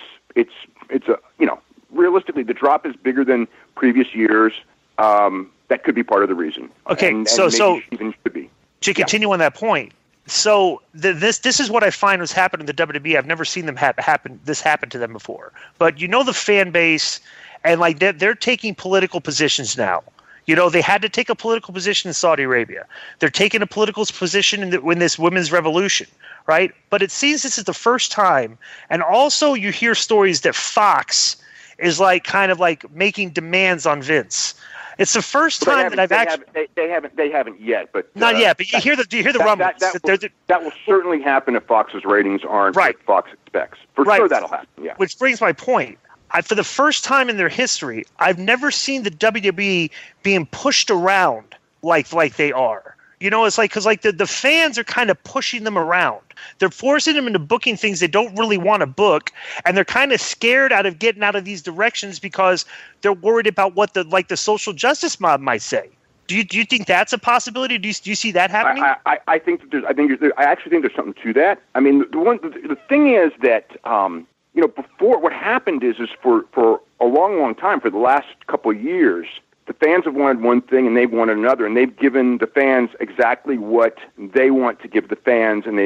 a, you know, realistically, the drop is bigger than previous years. That could be part of the reason. Okay, and so even should be. To continue on that point, so this is what I find was happening in the WWE. I've never seen them happen to them before. But you know, the fan base, and like they're taking political positions now. You know, they had to take a political position in Saudi Arabia. They're taking a political position in this women's revolution, right? But it seems this is the first time. And also you hear stories that Fox is like kind of like making demands on Vince. It's the first time that I've actually they haven't yet, but not yet. But you hear the rumblings. That will certainly happen if Fox's ratings aren't what Fox expects. For sure, that'll happen. Yeah. Which brings my point. For the first time in their history, I've never seen the WWE being pushed around like they are. You know, it's like, because like the fans are kind of pushing them around. They're forcing them into booking things they don't really want to book, and they're kind of scared out of getting out of these directions because they're worried about what the social justice mob might say. Do you think that's a possibility? Do you see that happening? I actually think there's something to that. I mean, the thing is that you know, before, what happened is for a long time, for the last couple of years, the fans have wanted one thing and they've wanted another, and they've given the fans exactly what they want to give the fans, and they've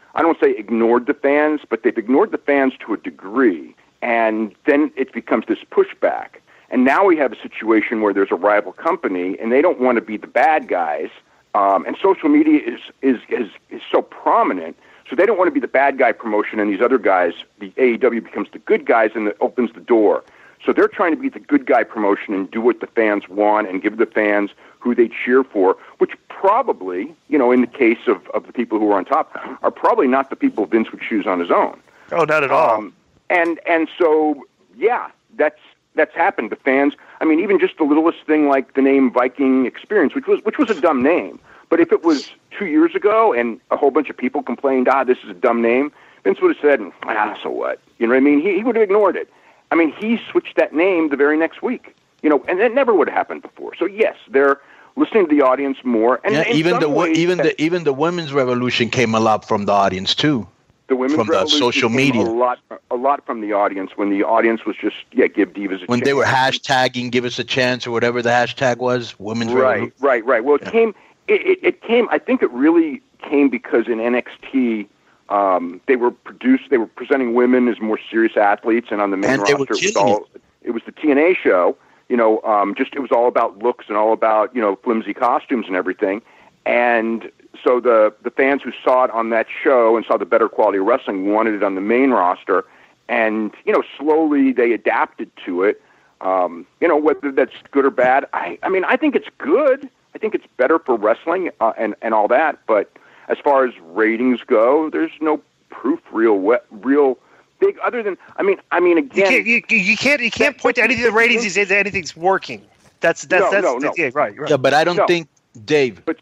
I don't say ignored the fans, but they've ignored the fans to a degree. And then it becomes this pushback. And now we have a situation where there's a rival company, and they don't want to be the bad guys. And social media is so prominent, so they don't want to be the bad guy promotion, and these other guys, the AEW becomes the good guys, and it opens the door. So they're trying to be the good guy promotion and do what the fans want and give the fans who they cheer for, which probably, in the case of the people who are on top, are probably not the people Vince would choose on his own. Oh, not at all. And so, yeah, that's happened. The fans, I mean, even just the littlest thing like the name Viking Experience, which was a dumb name. But if it was 2 years ago and a whole bunch of people complained, this is a dumb name, Vince would have said, so what? You know what I mean? He would have ignored it. I mean, he switched that name the very next week, and that never would have happened before. So yes, they're listening to the audience more. And even the women's revolution came a lot from the audience too. The women's from the social media, a lot from the audience when the audience was just give divas a chance. When they were hashtagging "Give Us a Chance" or whatever the hashtag was, women's revolution. Right. Well, it came. I think it really came because in NXT. They were presenting women as more serious athletes, and on the main roster, it was the TNA show. It was all about looks and all about flimsy costumes and everything. And so the fans who saw it on that show and saw the better quality of wrestling wanted it on the main roster, and slowly they adapted to it. Whether that's good or bad, I mean, I think it's good. I think it's better for wrestling and all that, but. As far as ratings go, there's no proof real big other than again you can't point to anything in the ratings and say that anything's working. That's yeah, right. Yeah, but I don't think Dave. But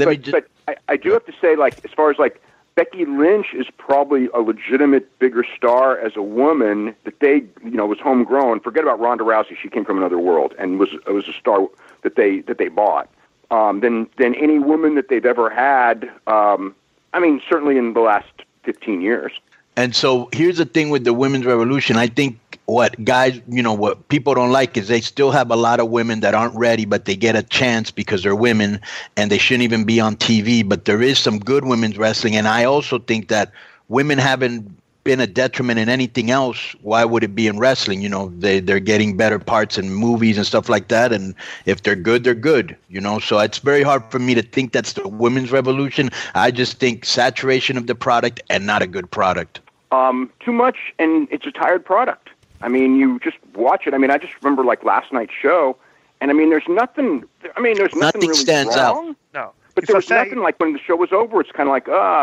I do have to say, as far as Becky Lynch is probably a legitimate bigger star as a woman that they was homegrown. Forget about Ronda Rousey; she came from another world and was a star that they bought. Than any woman that they've ever had. Certainly in the last 15 years. And so here's the thing with the women's revolution. I think what people don't like is they still have a lot of women that aren't ready, but they get a chance because they're women and they shouldn't even be on TV. But there is some good women's wrestling. And I also think that women haven't been a detriment in anything else. Why would it be in wrestling? They're getting better parts in movies and stuff like that, and if they're good, they're good. So it's very hard for me to think that's the women's revolution. I just think saturation of the product and not a good product. Too much, and it's a tired product. I mean, you just watch it. I mean, I just remember like last night's show, and I mean, there's nothing. I mean, there's nothing really stands wrong. out. No. But there was nothing like when the show was over. It's kind of like,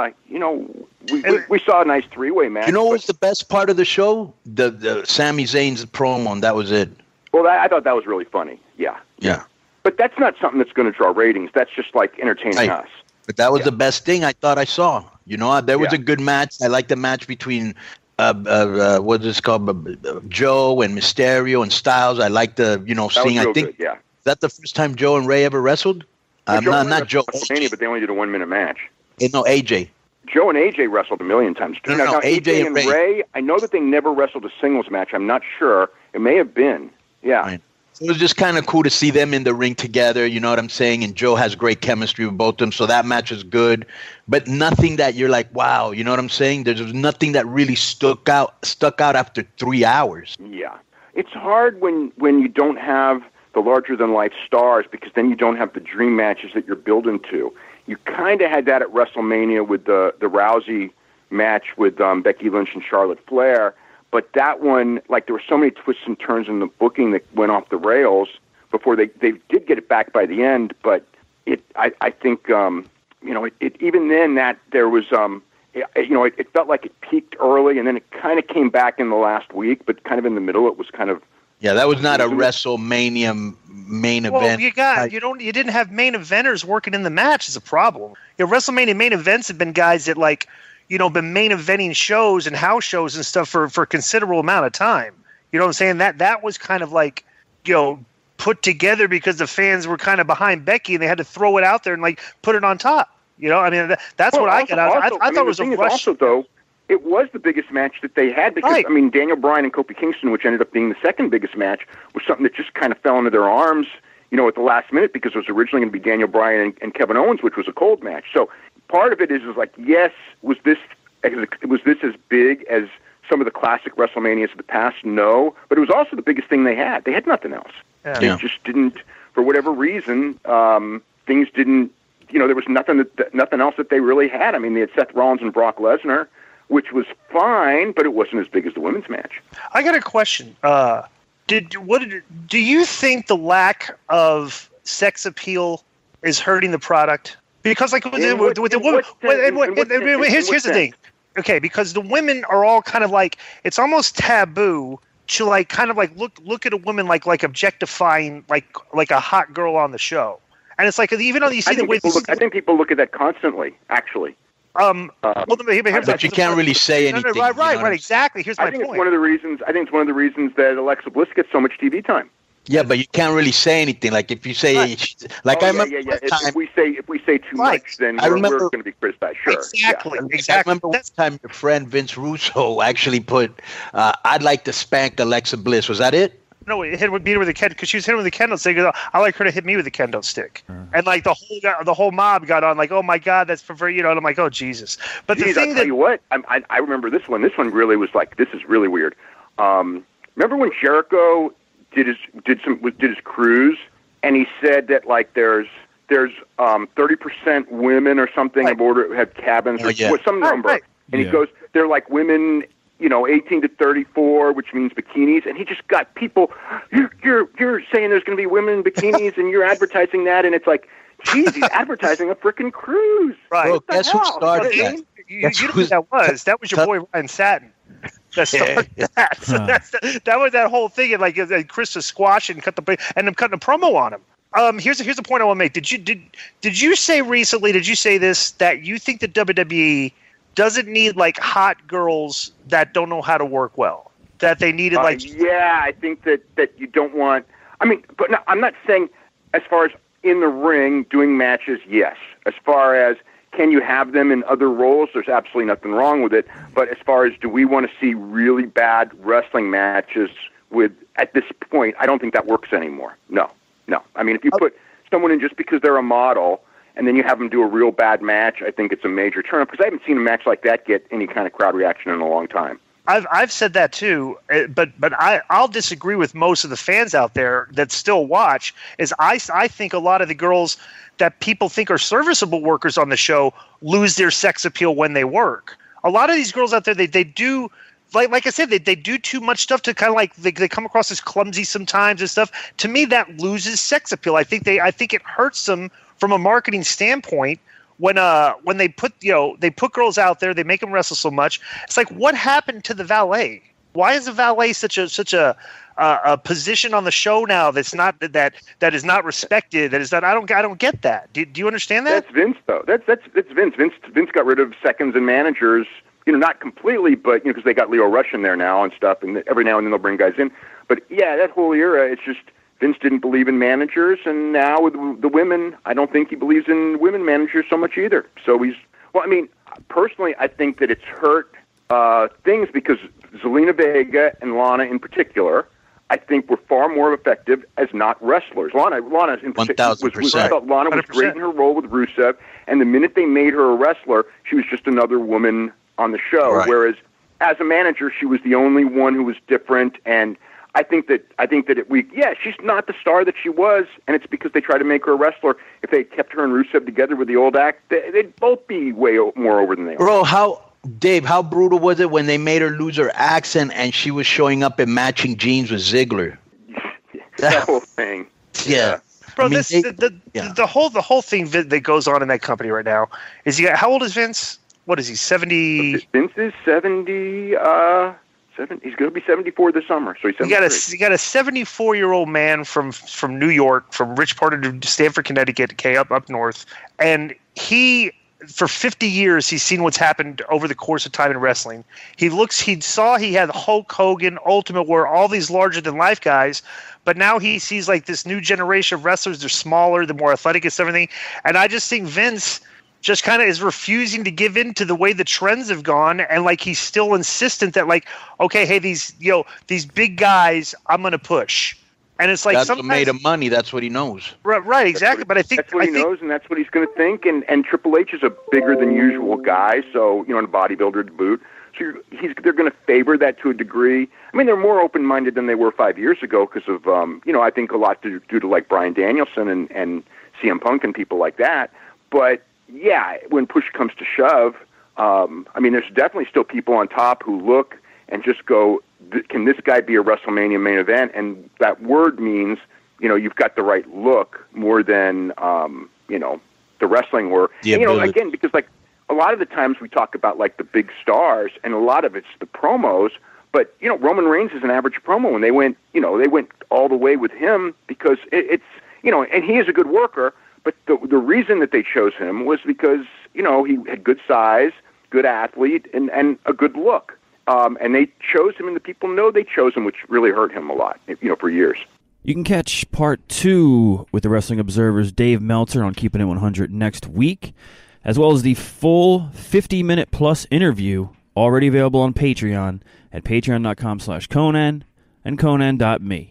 we saw a nice three-way match. What was the best part of the show? The Sami Zayn's promo, and that was it. Well, I thought that was really funny. Yeah. Yeah. But that's not something that's going to draw ratings. That's just like entertaining us. But that was the best thing I thought I saw. There was a good match. I liked the match between what is it called, Joe and Mysterio and Styles. I liked the seeing. I think good, is that the first time Joe and Ray ever wrestled? Not Joe. But they only did a 1 minute match. No, AJ. Joe and AJ wrestled a million times. No, AJ and Ray. I know that they never wrestled a singles match. I'm not sure. It may have been. Yeah. Right. So it was just kind of cool to see them in the ring together. You know what I'm saying? And Joe has great chemistry with both of them. So that match is good. But nothing that you're like, wow. You know what I'm saying? There's nothing that really stuck out after 3 hours. Yeah. It's hard when you don't have the larger-than-life stars, because then you don't have the dream matches that you're building to. You kind of had that at WrestleMania with the Rousey match with Becky Lynch and Charlotte Flair, but that one, there were so many twists and turns in the booking that went off the rails before they did get it back by the end, but I think even then that there was it felt like it peaked early and then it kind of came back in the last week, but kind of in the middle it was kind of. Yeah, that was not a WrestleMania main event. Well, you didn't have main eventers working in the match is a problem. WrestleMania main events have been guys that been main eventing shows and house shows and stuff for a considerable amount of time. You know what I'm saying? That was kind of put together because the fans were kind of behind Becky and they had to throw it out there and put it on top. That's what I got out. I thought it was a rush. Also, though, it was the biggest match that they had because, right. I mean, Daniel Bryan and Kofi Kingston, which ended up being the second biggest match, was something that just kind of fell into their arms, at the last minute because it was originally going to be Daniel Bryan and Kevin Owens, which was a cold match. So part of it is yes, was this Was this as big as some of the classic WrestleManias of the past? No, but it was also the biggest thing they had. They had nothing else. They just didn't, for whatever reason, things didn't. There was nothing else that they really had. I mean, they had Seth Rollins and Brock Lesnar, which was fine, but it wasn't as big as the women's match. I got a question. Do you think the lack of sex appeal is hurting the product? Because like with the women, here's the thing. Okay, because the women are all kind of like, it's almost taboo to like kind of like look at a woman like objectifying like a hot girl on the show, and it's like even though you see the way I think people look at that constantly, actually. But you can't really say anything. Right, exactly. Here's my point. It's one of the reasons. I think it's one of the reasons that Alexa Bliss gets so much TV time. Yeah, but you can't really say anything. Like if you say, I remember If we say too much, then we're going to be criticized. Sure. Exactly. I remember one time your friend Vince Russo actually put, "I'd like to spank Alexa Bliss." Was that it? No, beat her with a kendo because she was hitting with a kendo stick. I like her to hit me with a kendo stick, and like the whole mob got on like, "Oh my God, that's for And I'm like, "Oh Jesus!" But the thing I'll tell you what, I remember this one. This one really was like, this is really weird. Remember when Jericho did his cruise, and he said that like there's 30% women or something aboard had cabins or some number, and he goes, they're like women, 18 to 34, which means bikinis, and he just got people. You're saying there's going to be women in bikinis, and you're advertising that, and it's like, geez, he's advertising a freaking cruise. Right? Bro, guess who started that? You know who that was? That was your boy Ryan Satin. That started that. So that was that whole thing, and like Chris was squashing, and I'm cutting a promo on him. Here's the point I want to make. Did you say recently? Did you say this that you think the WWE doesn't need like hot girls that don't know how to work well? That they needed like I think that you don't want. I mean, but no, I'm not saying as far as in the ring doing matches. Yes, as far as can you have them in other roles? There's absolutely nothing wrong with it. But as far as do we want to see really bad wrestling matches at this point, I don't think that works anymore. No. I mean, if you put someone in just because they're a model and then you have them do a real bad match, I think it's a major turn-up because I haven't seen a match like that get any kind of crowd reaction in a long time. I've said that too, but I'll disagree with most of the fans out there that still watch. I think a lot of the girls that people think are serviceable workers on the show lose their sex appeal when they work. A lot of these girls out there, they do, like I said, they do too much stuff to kind of like they come across as clumsy sometimes and stuff. To me, that loses sex appeal. I think it hurts them from a marketing standpoint when they put girls out there, they make them wrestle so much. It's like, what happened to the valet? Why is the valet such a position on the show now that is not respected? That is not. I don't get that. Do you understand that? That's Vince though. That's Vince. Vince got rid of seconds and managers. Not completely, but because they got Leo Rush in there now and stuff, and every now and then they'll bring guys in. But yeah, that whole era, it's just Vince didn't believe in managers, and now with the women, I don't think he believes in women managers so much either. So personally, I think that it's hurt things because Zelina Vega and Lana in particular, I think were far more effective as not wrestlers. Lana in particular I thought Lana was great in her role with Rusev, and the minute they made her a wrestler, she was just another woman on the show. Right. Whereas as a manager, she was the only one who was different, and I think that she's not the star that she was, and it's because they tried to make her a wrestler. If they kept her and Rusev together with the old act, they'd both be way more over than they are. Bro, Dave, how brutal was it when they made her lose her accent and she was showing up in matching jeans with Ziggler? That whole thing. Yeah. Bro, the whole thing that goes on in that company right now is how old is Vince? What is he, 70? Vince is 70. He's going to be 74 this summer, so he's 73. You got a 74-year-old man from New York, from rich part of Stamford, Connecticut, up north, and he, for 50 years, he's seen what's happened over the course of time in wrestling. He had Hulk Hogan, Ultimate Warrior, all these larger-than-life guys, but now he sees like this new generation of wrestlers. They're smaller, they're more athletic and everything, and I just think Vince just kind of is refusing to give in to the way the trends have gone, and like he's still insistent that like, okay, hey, these big guys, I'm going to push. And it's like that's what made him money. That's what he knows. Right, exactly. But I think that's what he knows, and that's what he's going to think. And Triple H is a bigger than usual guy, so and a bodybuilder to boot. So they're going to favor that to a degree. I mean, they're more open-minded than they were 5 years ago because of I think a lot due to like Bryan Danielson and CM Punk and people like that. But yeah, when push comes to shove, there's definitely still people on top who look and just go, can this guy be a WrestleMania main event? And that word means, you've got the right look more than, the wrestling work. Again, because like a lot of the times we talk about like the big stars and a lot of it's the promos, but, Roman Reigns is an average promo when they went all the way with him because it's, and he is a good worker, but the reason that they chose him was because, he had good size, good athlete, and a good look. And they chose him, and the people know they chose him, which really hurt him a lot, for years. You can catch part 2 with the Wrestling Observer's Dave Meltzer on Keeping It 100 next week, as well as the full 50-minute plus interview already available on Patreon at patreon.com/Conan and Conan.me.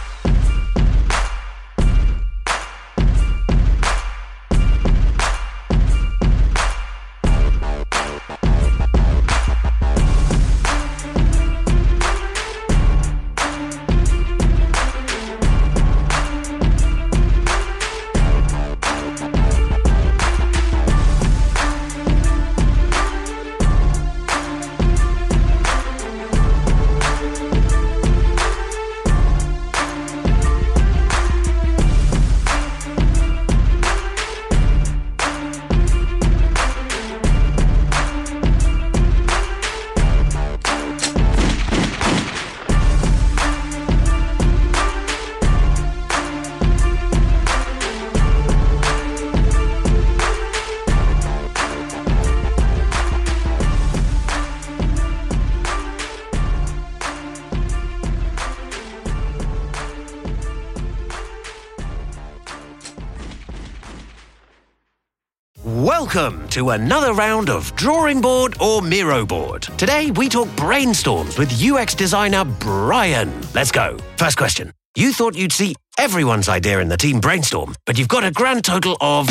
Welcome to another round of Drawing Board or Miro Board. Today we talk brainstorms with UX designer Brian. Let's go. First question. You thought you'd see everyone's idea in the team brainstorm, but you've got a grand total of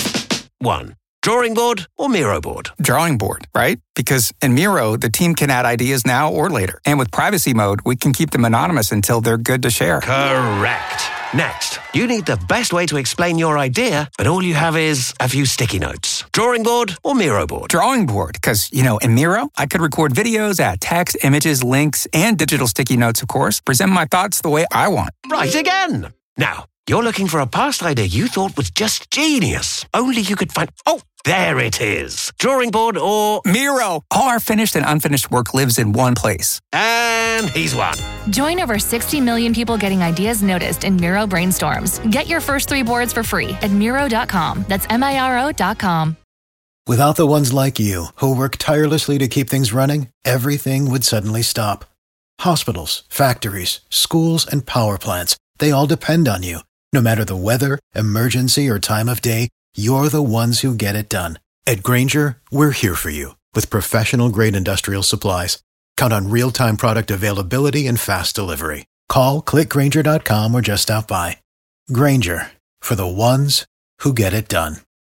1. Drawing board or Miro board? Drawing board, right? Because in Miro, the team can add ideas now or later. And with privacy mode, we can keep them anonymous until they're good to share. Correct. Next, you need the best way to explain your idea, but all you have is a few sticky notes. Drawing board or Miro board? Drawing board, because, in Miro, I could record videos, add text, images, links, and digital sticky notes, of course, present my thoughts the way I want. Right again. Now, you're looking for a past idea you thought was just genius. Only you could find... Oh, there it is. Drawing board or... Miro. All our finished and unfinished work lives in one place. And he's won. Join over 60 million people getting ideas noticed in Miro brainstorms. Get your first 3 boards for free at Miro.com. That's Miro.com. Without the ones like you, who work tirelessly to keep things running, everything would suddenly stop. Hospitals, factories, schools, and power plants, they all depend on you. No matter the weather, emergency, or time of day, you're the ones who get it done. At Grainger, we're here for you with professional-grade industrial supplies. Count on real-time product availability and fast delivery. Call, click Grainger.com, or just stop by. Grainger, for the ones who get it done.